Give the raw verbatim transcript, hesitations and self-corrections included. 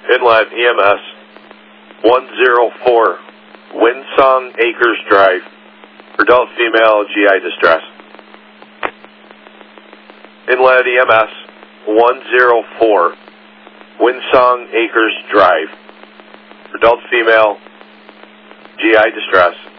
Inlet E M S one zero four, Windsong Acres Drive, adult female G I distress. Inlet E M S one zero four, Windsong Acres Drive, adult female G I distress.